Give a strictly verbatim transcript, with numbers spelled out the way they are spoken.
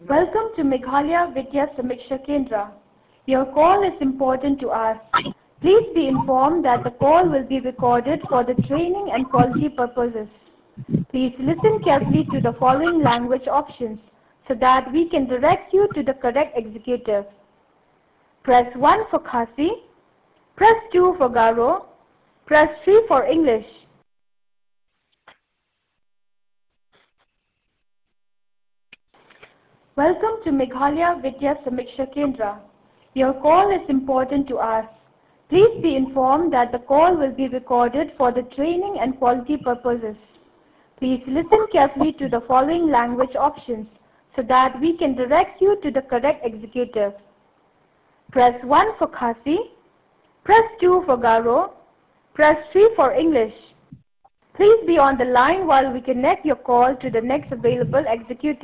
Welcome to Meghalaya Vidya Samiksha Kendra. Your call is important to us. Please be informed that the call will be recorded for the training and quality purposes. Please listen carefully to the following language options so that we can direct you to the correct executive. Press one for Khasi, press two for Garo, press three for English. Welcome to Meghalaya Vidya Samiksha Kendra. Your call is important to us. Please be informed that the call will be recorded for the training and quality purposes. Please listen carefully to the following language options so that we can direct you to the correct executive. Press one for Khasi, press two for Garo, press three for English. Please be on the line while we connect your call to the next available executive.